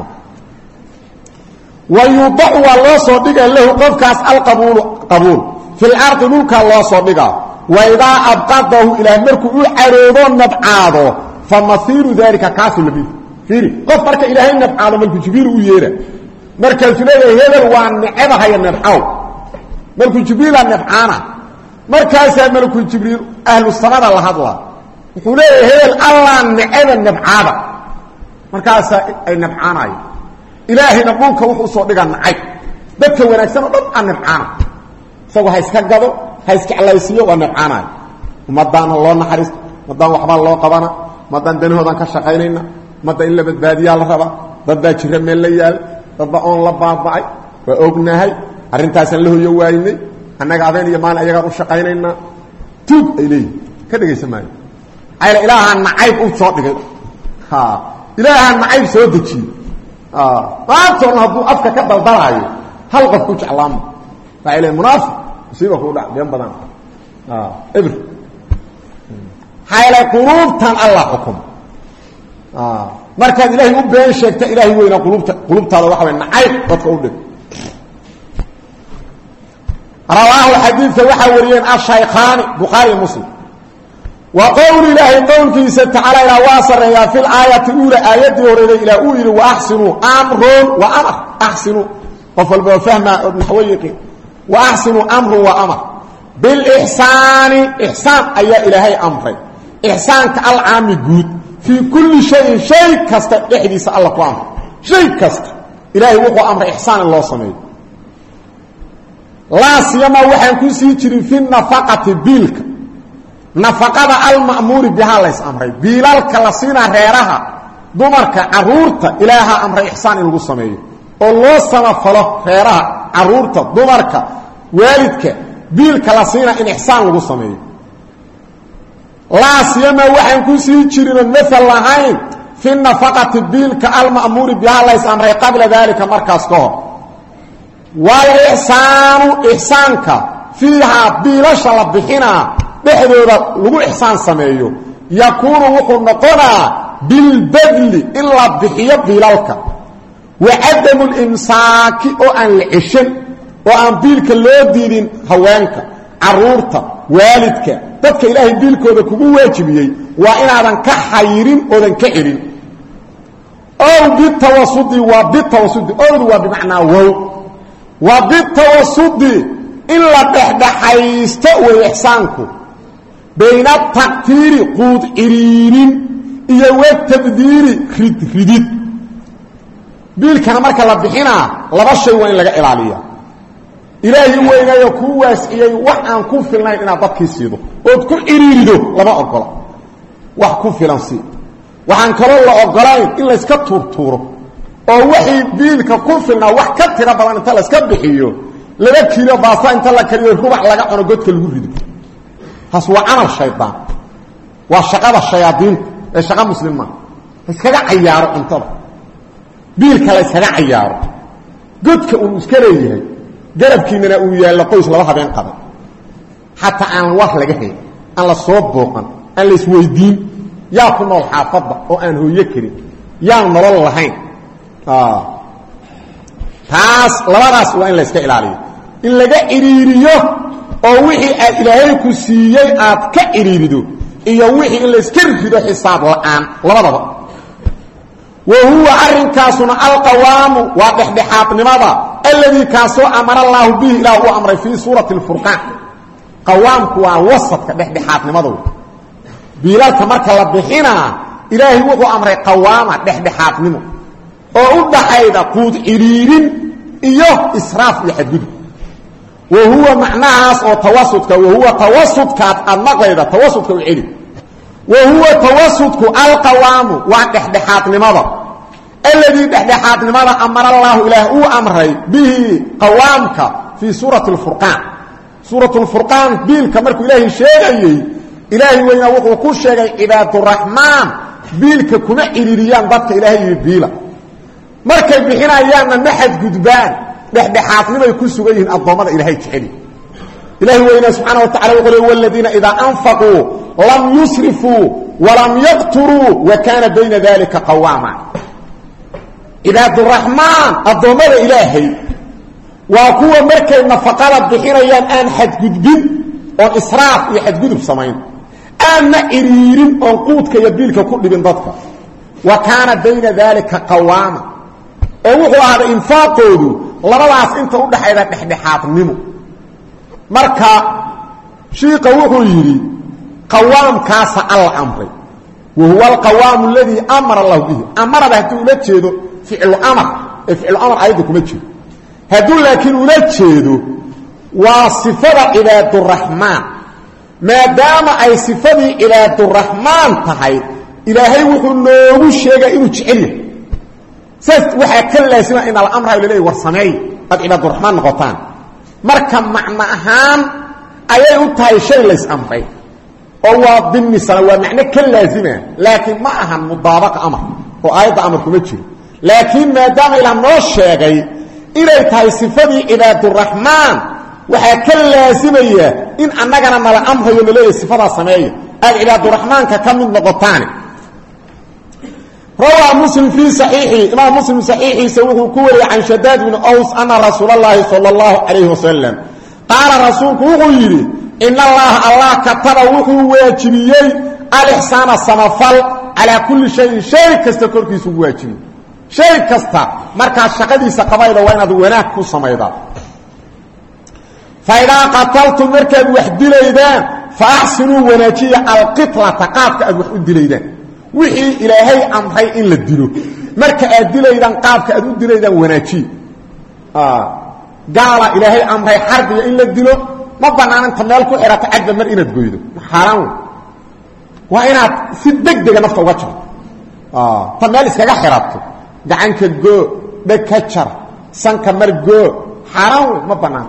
wayudu wa loo soo dhiga lahu qofkaas alqabuul qabuul fil ard dhulka loo soo dhiga wa ida abqadahu ila marku uu caroodo nabcaado famathiru dhalika kaasul bi firi qof marka ilaahay nabcaado marku jibiir u yeera markaas leeyahay hebel waa nacabahay nabcaw markuu jibriil nabcaana markaas malku jibriil ahlu samada la hadla wuxuu leeyahay hebel allah nacaba nabcaaba markaas ay nabcaanay ilaahi nabunka wuxuu soo dhigaa nacay dadka wanaagsan oo dhan nabcaana sagu ha iska gado ha iska calaysiyo waa nabcaanay umadana loo naxariis madan waxba loo qabana madan danahoodan ka shaqeynayna madan in la badbaadiyo la raba dad baa jira meel la yaal dadba on la baabay waa ognahay arintaasan la hooyo waayinay annaga adeen iyo maal ayaga u shaqeynayna tug ilay ka dhageysamay ayla ilaaha nacayb u soo dhigay ha ilaaha nacayb soo deji ah baabtoon haduu afka ka daldalaayo hal qof ku jeclaam ayla munaafiq siba ku dhac been badan ah ibr hayla qulubtan allah hukum ah marka ilaahi u been sheegta ilaahi weyna qulubta qulubtaada waxa weyn nacayb dadka u dhig rawaahu hadith waxa wariyeen ash-shaykhan bukhari muslim wa qawli ilahi qawlkiisa ta'ala ila wasaraya fil ayati ula ayati horeyda ila uuri wa ahsinu amrun wa amr ahsinu qafal ba fahma nahwiqi wa ahsinu amrun wa amr bil ihsani ihsan aya ilahi amray ihsanka al-aami guud fi kulli shay shay kasta dhexdiisa Allah ku amray shay kasta ilahi wuxuu amray ihsan loo sameeyo la siyama waxaan ku sii jirin fi nafaqati bilka nafaqada al-ma'mur biha la amray bilalka la siina reeraha dumarka caruurta ilaaha amray ihsan in lagu sameeyo oo loo samafalo reeraha caruurta dumarka waalidka biilka la siina in ihsan lagu sameeyo la siyama waxaan ku sii jirin masal lahayn fi nafaqati bilka al-ma'mur biha la amray qabla dalika markaas ka hor wal ihsanu ihsanka fiha bilasha la bixina dhexdooda lagu ihsan sameeyo yakunu wuxuu noqonaa bil badli illa bixiyo bilalka wa adamu al-imsaaki oo aan lishan oo aan biilka loo diidin haweenka caruurta waalidka dadka ilaahay biilkooda kugu waajibiyay waa inaadan ka xayrin oodan ka xilin oo bitawasudi wa bitawasudi oo waa bimaana wow wa bitawasudi illa dhahdahaysto wa ihsaanku bayna taqtiri qud iririn iyo tabdiri rid ridid biilkana marka la bixina laba shay waa in laga ilaaliyo ilaahi weynayo ku waasiyay wax aan ku filnayn inaad dadkii siido oo ku iriirido lama ogola wax ku filan si waxaan kale la ogolayn in la iska turturo oo wixii biilka ku filna wax ka tira badan inta la iska bixiyo laba kiilo baasa inta la kariyo rubax laga cuno godka lagu rido taas waa amal shaydaan waa shaqada shayaadiin ee shaqa muslima iskaga ciyaaro intada biilka la iskaga ciyaaro godka uu iska leeyahay garabkiina uu yaalo qoys laba habeen qaba hatta aan wax laga hay aan la soo booqan aan la isweydiin yaa ku nool xaafada oo aan hooyo karin yaa nolol lahayn ah taas labadaas waa in la iska ilaaliyo in laga iriiriyo oo wixii aad ilaahay ku siiyay aad ka iriirido iyo wixii in la iska rido xisaab la'aan labadaba وهو أرنكاسنا القوام وإحدحاط لماذا الذي كاسو أمر الله به إله أمر في سورة الفرقان قوام كوا وسط كإحدحاط لماذا بلالك مركا لبحنا إلهي وهو أمر قوام إحدحاط لماذا وأود حيدا قود إريرين إيوه إسراف يحدد وهو معناها توسطك وهو توسطك النقل توسطك وعلي وهو توسطك القوام وإحدحاط لماذا الذي إحدحاط لماذا أمر الله إله هو أمره به قوامك في سورة الفرقان سورة الفرقان بيلك مركو إلهي شيئي إلهي وين وقو كل شيء عباد الرحمن بيلك كنا إليريان ضبط إلهي بيلا مركب بحنا أيامنا نحد قدبان إحدحاط لما يكون سويه الضمان إلهي تحلي إلهي وين سبحانه وتعالى يقول والذين إذا أنفقوا لم يسرفوا ولم يقتروا وكان بين ذلك قواما عباد الرحمن الضمان إلهي وكو مركب نفقات بحين أيام أن حد قدبين وإسراف يحد قدب سمين أن إريرين أنقودك يبيلك كل بن ضدك وكان بين ذلك قواما وهو هذا إنفاقه لرواس انت ودح إذا تحدحات منه مركا شيء وهو يري قوام كاس الأمر وهو القوام الذي أمر الله به أمر به تولد فعل أمر فعل أمر أيضا كمتشيد هدول لكن ولد وصفة عباد الرحمن ما دام أي صفة عباد الرحمن تحيد إلهي وحو نوغو الشيء إنو تشعله سيست وحا كلا يسمع إن الأمر إليه ورسمي قد عباد الرحمن نغطان مركب معنى أهان أيه أتهي شيء ليس أمري هو بالنسبة ومعنى كلا يسمع لكن ما أهان مضابق أمر وآيضا أمر كمتشي لكن ما دام إلى النوش الشيء إليه تهي صفة عباد الرحمن وحا كلا يسمع إن أننا نلا أمر إليه صفة سمعيه العباد الرحمن ككم نقطان روى مسلم في صحيحه إمام مسلم صحيحه سويه كوري عن شداد بن أوس أن رسول الله صلى الله عليه وسلم قال رسولك وغيري إن الله الله كتب وحو واجبيي الإحسان السمفل على كل شيء شيء كستكور كيسو واجبي شيء كستا مركز شقديس قبائل وين ادوناك كو سميدا فإذا قتلتم مركز وحدي ليدان فأحسنوا وناجي القتلة تقابك أدوحد ليدان وحي إلهي أمحي إن للدلو مركز أدي ليدان قابك أدوحد ليدان وناجي آه. قال إلهي أمحي حربي إن للدلو ما بنانا انت مالكو إرات عجب مر إناد قويدو حرام وإناد سدك ديك نفط وجه آه. تمال إسكاقا حرابتو دعنك جو بكتشر سنك مرقو حرام ما بنان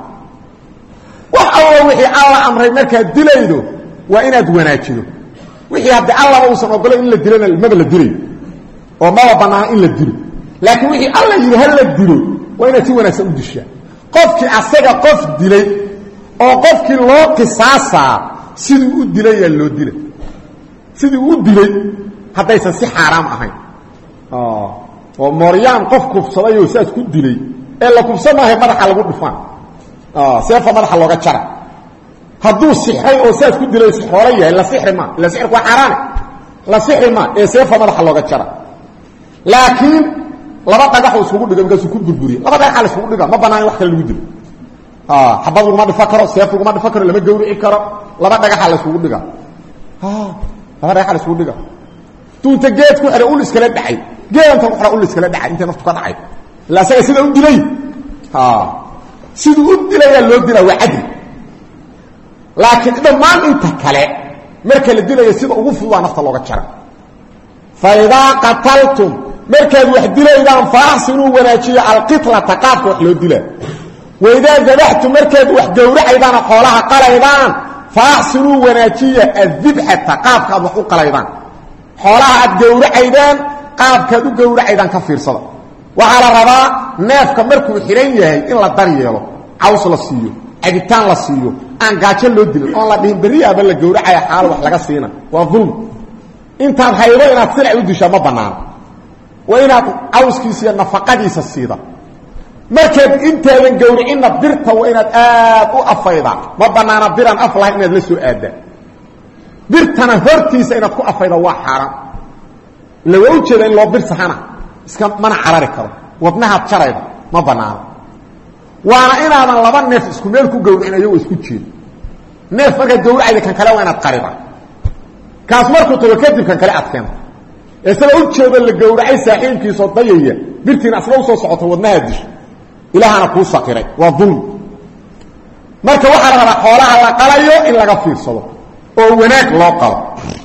وحاول وحي الله أمري مركا دليدو وإنا دواناتينو وحي هبدا الله موسى وقال إلا دلينا المبلا دلي وما بنان إلا دلي لكن وحي الله يري هلا دلي وإنا تيوانا سأود الشيء قفك أساقا قف دلي أو قفك الله قصاصا سيدي أود دلي يلو دلي سيدي أود دلي حتى يسنسي حرام أهين آه ومريان قف كفصلا يوساس كود دلي إلا كفصلا هي مدحة لغو دفان اه سيفا مدحة لغو جرى هدو سحري او ساس كود دلي سحورية إلا سحر ما إلا سحر كوا حرام لا سحر ما إيه سيفا مدحة لغو جرى لكن لما تقحوا سوقود دقا مكاسو كود بربوري لما تقحوا سوقود دقا ما بناني وقت اللي ودل اه حبابو ما دفكروا سيفا ما دفكروا لما جوري إكرا لما تقحوا سوقود دقا اه لما تقحوا سوقود دقا تون تجيت كو أقول إسكالات دحي جاي أنت أخرى أقول إسكالات دحي أنت نفتك دحي لا سيئ سيدة أود لي ها سيدة أود لي اللي أود لي وعدل لكن إذا ما أنت كلا مركز اللي لي سيدة أغفر الله نفط الله قد فإذا قتلتم مركز وحد لي إذا فأحسنوا وناجي القتلة تقاف وحلود لي وإذا ذبحتم مركز وحد ورع إذا قولها قال إذا فأحسنوا وناجي الذبحة تقاف كأبحوق قال إذا xoolaha aad gowracaydaan qaabkaad u gowracaydaan ka fiirsada waxa la rabaa neefka markuu xiran yahay in la daryeelo caws la siiyo cabitaan la siiyo aan gaajo loo dilin oo la dhihin bariyaaba la gowracaya xaal wax laga siina waa dhulm intaad hayro inaad sirc u dishaa ma bannaan waa inaad cawskiisa iyo nafaqadiisa siida markaad intaadan gowricinna birta waa inaad aad u afayda ma bannaana biran af lahayn inaad la soo aadaa birtana hortiisa inaad ku afayda waa xaaraan la waa u jeeda in loo bir saxana iska mana carari karo wadnaha jarayda ma banaana waana inaadan laba neef isku meel ku gowracinayo isku jeed neef marka gowracayda kan kale waa inaad qariba kaas markuu tago kadib kan kale adkeen isla u jeeda la gowracay saaxiibkiisa dayaya birtina asla soo socoto wadnaha dish ilaahana ku saqiray waa dulm marka waxa la rabaa xoolaha la qalayo in laga fiirsado oo wanaag loo qalo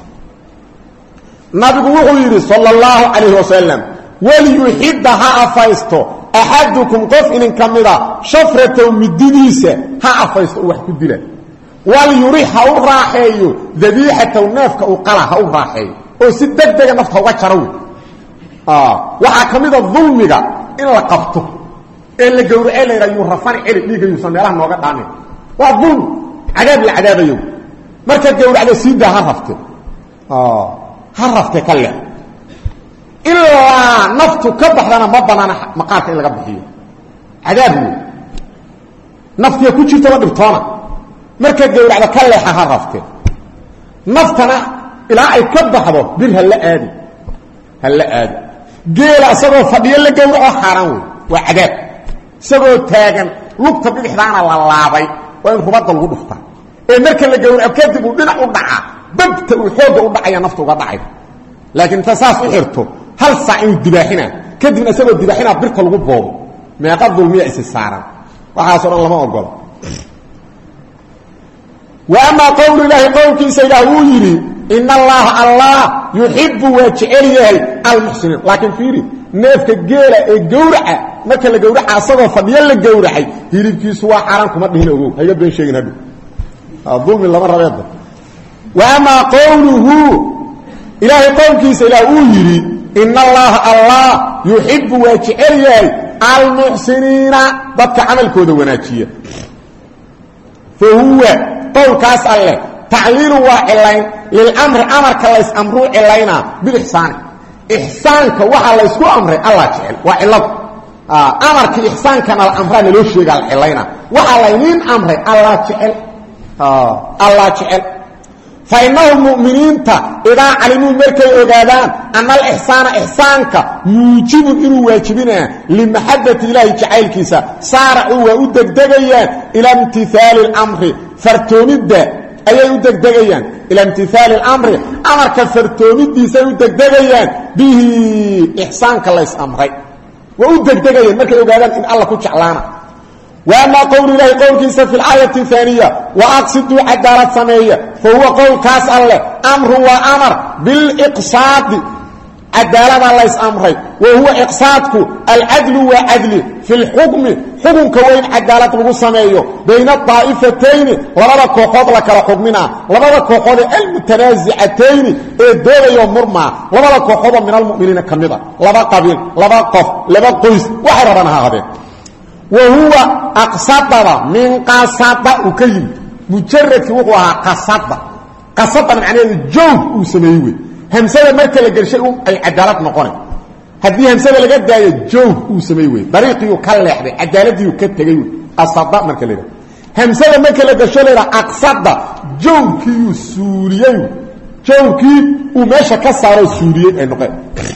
nabigu wuxuu yiri sallallahu alayhi wasallam wal yuhidha afaysto ahadukum qof in kamida shafratu middiisa ha afaysto wax ku dila wal yuriha raahiyo dabihata nafka u qala ha raahiyo oo si degdeg nafta uga jaro ah waxa kamida dhulmiga in la qabto in la gowraco la yiraahdo rafan cili dhigayo sameelaha nooga dhaanay waa dhulm cadaab la cadaabayo marka gowracda siida ha rafte ah ha rafte kale illa naftu ka baxdana ma banana maqaarka in laga bixiyo cadaab naftiya ku jirta wada dhibtoona marka gowracda kale ha rafte naftana ila ay ka baxdo bir hal aadi hal aadi geela asagoo fadhiyo la gowraco xaraan waa cadaab isagoo taagan lugta bidixdaana la laabay waa in hubada lagu dhuftaa ee marka la gowraco kadib uu dhinac u dhaca dabta uu xooga u dhacaya naftu uga dhacay laakiin tasaas u xirto hal saac uu dibaaxina kadib asagoo dibaaxina birta lagu boobo meeqa dulmiya is saaran waxa soo lama ogolo wa ama qawlu ilahi qawlki sayyidu yiri inna allaha allah yuhibbu wa ja'alihi al-muhsinin laakiin fiiri neefka geela ee gowraca marka la gowraca asagoo fadhiyo la gowracay hilibkiisu waa xaraan kuma dhihin ogow hayo been sheegin hadu ظلم لما ربيض وما قوله إلهي قولك سيلا يري إن الله الله يحب وجعله المحسنين ضدك عمل كودة وناتية فهو قول كاس الله تعليل وعلين للأمر أمر كلايس أمرو علينا بالإحسان إحسانك وحا ليسكو أمر الله جعل وعلق آه أمر كإحسان كان الأمران لوشيق علينا وحا لينين أمر الله جعل آه الله جعل فإنهم مؤمنين إذا علموا مركي أغادان أن الإحسان إحسانك يوجب إنه واجبنا لمحبة إله جعيل كيسا سارعوا وأدك دقيا إلى امتثال الأمر فرتوند أي أدك دقيا إلى امتثال الأمر أمرك فرتوند سيدك دقيا به إحسانك الله يسأمري وأدك دقيا مركي أغادان إن الله كنت شعلانا وأما قول الله قول كيسا في الآية الثانية وأقصدوا عدالة سمية فهو قول كاس الله أمر وأمر بالإقصاد عدالة الله يسأمري وهو إقصادك العدل وعدل في الحكم حكم كوين عدالة لغو سمية بين الطائفتين لبدا كوخوض لك لحكمنا لبدا كوخوض المتنازعتين الدولة يوم مرمى لبدا كوخوض من المؤمنين كمدا لبدا قبيل لبدا قف لبدا قيس وحربنا هذا وهو أقصد من قصد وكيم مجرد وقوها قصد قصد معناه الجوه وسميوه همسة مركة لقرشيء أي عدالة نقوني هذه همسة لقد داية جوه وسميوه طريقي يكالح به عدالة يكتغيوه قصد مركة لقد همسة مركة لقرشيء أقصد جوه كيو سوريوه جوه كي وماشا كسارو سوريين النقاء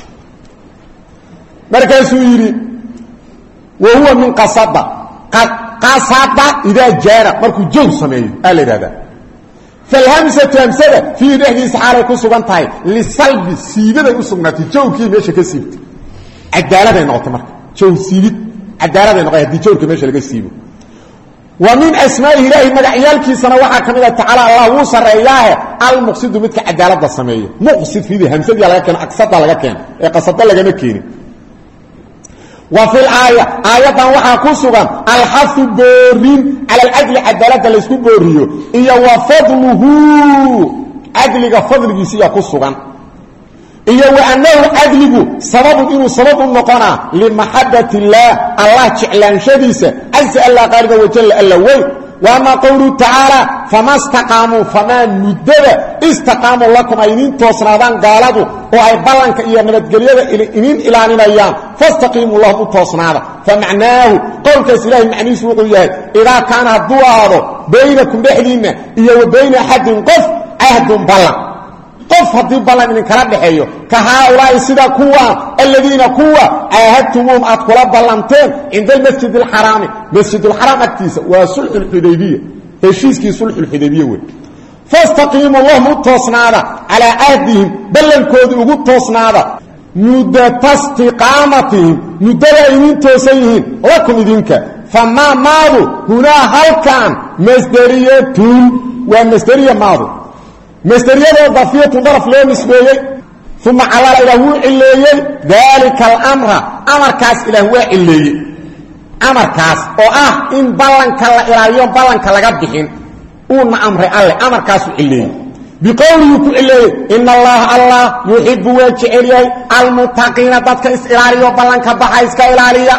مركة سوري وهو من قصد قصد إذا جار مركو جو سميه قال هذا فالهمسة همسة في رحديث حالة كسوغان تاي لسلب سيبه كسوغناتي جو كي ماشا كسيبت عدالة نقطة مركو جو سيبت عدالة نقطة هدي جو كي ماشا لكسيبه ومن أسماء إله مدعيال كي سنوحا كميدة تعالى الله وصر إياه المقصد متك عدالة السمية مقصد في ذي همسة دي لكن أقصدها لكن قصدها لكن مكيني وفي الآية آية وحا كسوغا الحث بورين على العدل عدالة لسكو بوريو إيا وفضله عدلك فضل جيسيا كسوغا إيا وأنه عدلك سبب إنه سبب النقنة لمحبة الله الله تعلن شديسة عز الله قارب وجل اللوي وما قوله تعالى فما استقاموا فما ندب استقاموا لكم أينين توصنادان قالوا وأي بلانك إيا نبتقلية إنين إلانين أيام فاستقيموا الله توصنادا فمعناه قول كسلاح معنيس وقوياه إذا كان الدواء بينكم بحدين إيا وبين أحد قف عهد بلان قف هدي بلان من كلام بحيو كهؤلاء سيدا كوا الذين كوا عاهدتمهم أدخل بلانتين عند المسجد الحرام مسجد الحرام أكتيسة وصلح الحديبية هشيسكي صلح الحديبية فاستقيموا الله متصنادا على عهدهم بلن كود وقود تصنادا مدة استقامتهم مدة يمين توسيهين لكم إذنك فما ماضوا هنا هل كان مصدرية ومصدرية ماضوا مصدرية ضفية ظرف له نسبية ثم على إله إليه ذلك الأمر أمر كاس إله إليه أمر كاس وآه إن بلنك الله بلنك لقبهن أون أمر الله أمر كاس إليه بقوله إليه إن الله الله يحب ويجعله المتقين ضدك إسراري وبلنك بحيسك إلالية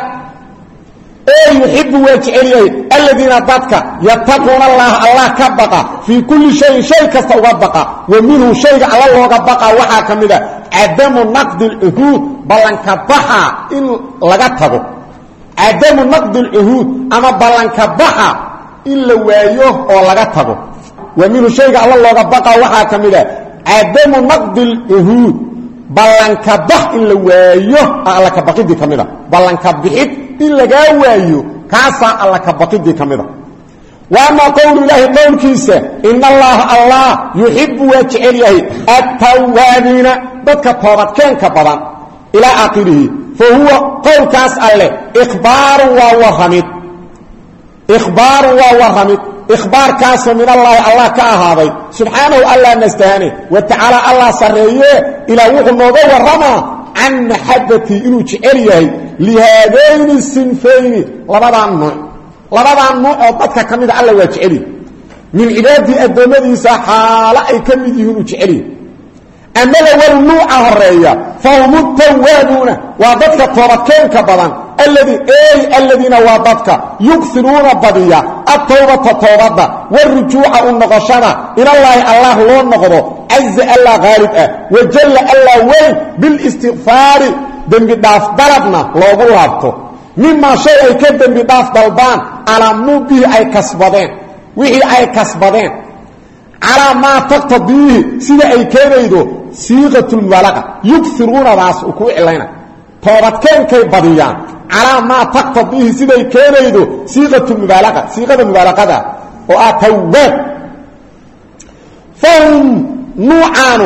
أي يحب ويجعله الذين ضدك يتقون الله الله كبقى في كل شيء شيء كستوغبقى ومنه شيء على الله كبقى وحاكم ذا عدم نقد العهود بلنك بحى إن لغته عدم نقد العهود أما بلنك بحى إلا ويوه أو لغته ومنه شيء على الله كبقى وحاكم ذا عدم نقد العهود بلنك بح إلا ويوه على كبقى دي كمذا بلنك بحيد إلا جاويه كاسا الله كبقيدي كميدا وما قول الله قول كيسا إن الله الله يحب ويجعله التوابين بدك التوبات كان كبضان إلى آخره فهو قول كاس الله إخبار ووهمت إخبار ووهمت إخبار كاس من الله الله كاهاضي سبحانه الله نستهاني وتعالى الله سريه إلى وحو الموضوع والرمى عن محبتي إنه جعليه لهذين السنفين لبضع النوع لبضع النوع وضدك كميد الله وجعليه من عبادي الدمدي سحالة أي كميد إنه جعليه أما لو النوع الرئية فهم التوابون وضدك طرقين كبضان الذي اي الذين وضدك يكثرون بديا التوبة توبة والرجوع النقشرة إلى الله الله لون نقضه عز الله غالب وجل الله وين بالاستغفار دنب داف ضربنا لو غلابته مما شيء كدن بداف ضلبان على نوبه اي كسبدين وحي اي كسبدين على ما تقتضيه سيده اي كينيدو صيغه المبالغه يكثرون راس وكو علينا توبت كان كاي بديان على ما تقتضيه سيده اي كينيدو صيغه المبالغه صيغه المبالغه او اتوب فهم نوعان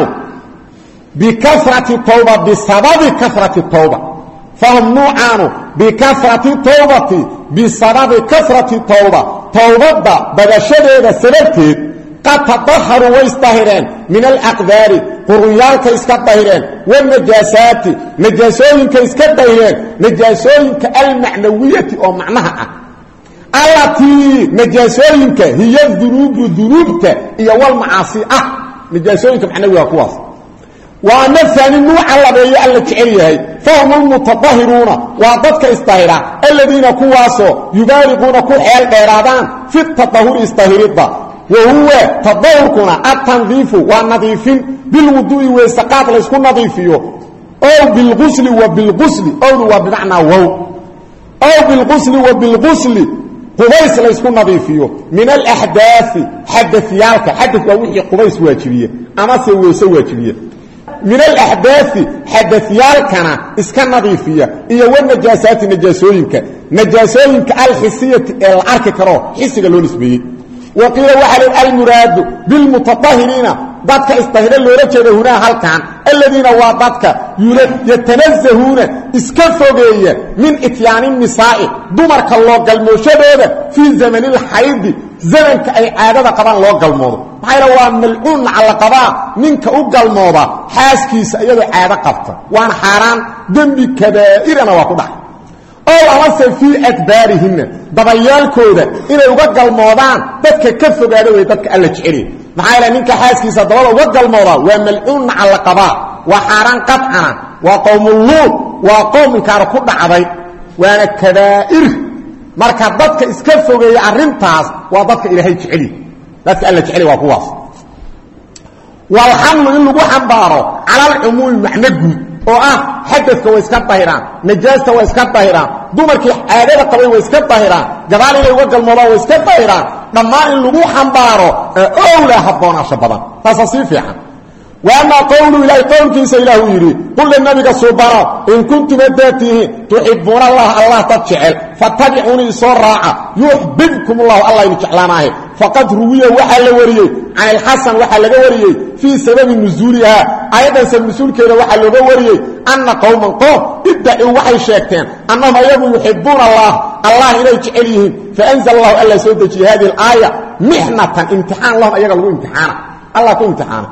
بكثره التوبه بسبب كثره التوبه فهم نوعان بكثرة التوبة بسبب كثرة التوبة توبة بدشده سببتي قد تطهروا ويستهرين من الأقدار قريالك اسكتهرين والنجاسات نجاسوينك اسكتهرين نجاسوينك المعنوية أو معناها التي نجاسوينك هي الذنوب ذنوبك هي والمعاصي أه نجاسوينك معنوية كواس وأن الثاني النوع الذي ألا تعريه فهم المتطهرون وضدك استهراء الذين كواسوا يبالغون كل حيال إرادان في التطهر استهرده وهو تطهركنا التنظيف والنظيفين بالوضوء والسقاط ليسكن نظيفيه أو بالغسل وبالغسل أو بمعنى وهو أو بالغسل وبالغسل قبيس ليسكن نظيفيه من الأحداث حدثيالك حدث ووحي قبيس واجبية أما سوى سوى واجبية من الأحداث حدثيالكنا اسكن نظيفية إيا والنجاسات نجاسوينك نجاسوينك الحسية العرك كرو حسي قالوا نسبيه وقيل وحل المراد بالمتطهرين ضدك استهر اللي رجل هنا هل كان الذين وضدك يتنزهون اسكفوغية من اتيان النساء دمرك الله قلموشة في زمن الحيض زمنك أي عادة قبان الله قلموضة maxay waa mal'uun ala qaba ninka u galmooda xaaskiisa iyada caada qabta waan xaraan dambi kabaa'irana waa ku dhax oo amase fi akbaarihin dabayaalkooda inay uga galmoodaan dadka ka fogaada way dadka alla jeceli maxay ninka xaaskiisa dabada uga galmooda waa mal'uun ala qaba waa xaraan qad'ana waa qawmul luud waa qawmkaar ku dhacday waana kabaa'ir marka dadka iska fogeeya arintaas waa dadka ilaahay jeceli dadka alla jecel waa kuwaas wal hamlu in lagu xambaaro ala al-umum macna guud oo ah xadadka way iska tahiraan najaasta way iska tahiraan dumarkii caadada qabay way iska tahiraan gabaal inay uga galmoodaan way iska tahiraan dhammaan in lagu xambaaro oo la haboona shabadan taas si fiican وأما قولوا إلهي قولك سيله يري قل للنبي سبحانه إن كنتم ذاته تحبون الله الله تتشعل فاتبعوني صراعة يحببكم الله الله ينشعلاناه فقد رويه وحل وريه عن الحسن وحل وريه في سبب نزولها أيضا سنسول كده وحل وريه أن قوما قوم ادعوا وحي شاكتين أنهم يبوا يحبون الله الله إليه يشعليهم فأنزل الله ألا سودك هذه الآية محنة امتحان الله أيضا له امتحان الله كو امتحان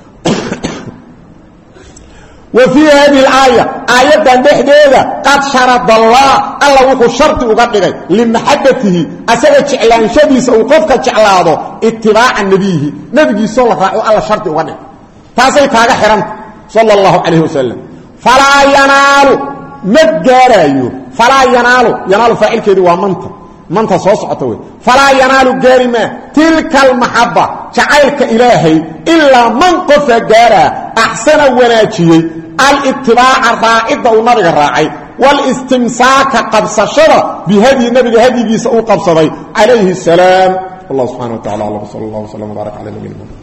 وفي هذه الآية آية دحديدة قد شرط الله الله وحو شرط وقدغي لمحبته أسأل جعلان شديس أو قفك جعلاده اتباع النبي نبي صلى الله عليه وسلم شرط وقدغي تاسي تاغا حرمت صلى الله عليه وسلم فلا ينال مجارايو فلا ينال ينال فاعل كده ومنت منت صوصعته فلا ينال جارما تلك المحبة جعلك إلهي إلا من قف جارا أحسن وناجي الاتباع الرائد ونرغ الراعي والاستمساك قبص شرع بهذه النبي هذه بيسأو قبص عليه السلام الله سبحانه وتعالى صلى الله وسلم وبارك على نبينا محمد